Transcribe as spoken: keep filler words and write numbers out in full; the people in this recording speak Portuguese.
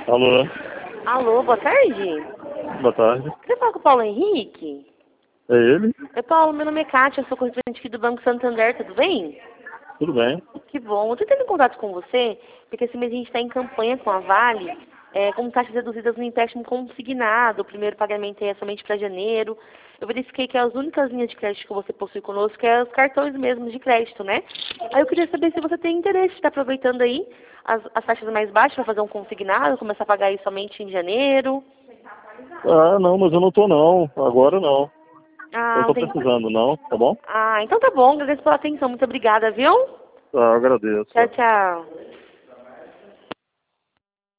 Alô, Alô, boa tarde. boa tarde. Você fala com o Paulo Henrique? É ele? Oi, Paulo, meu nome é Kátia, eu sou correspondente aqui do Banco Santander, tudo bem? Tudo bem? Que bom. Eu tô tendo contato com você, porque esse mês a gente está em campanha com a Vale, é, com taxas reduzidas no empréstimo consignado. O primeiro pagamento é somente para janeiro. Eu verifiquei que as únicas linhas de crédito que você possui conosco é os cartões mesmo de crédito, né? Aí eu queria saber se você tem interesse, está aproveitando aí as, as taxas mais baixas para fazer um consignado, começar a pagar aí somente em janeiro. Ah, não, mas eu não tô não. Agora não. Eu Ah, tô não tem... precisando não, tá bom? Ah, então tá bom. Agradeço pela atenção. Muito obrigada, viu? Ah, eu agradeço. Tchau, tchau.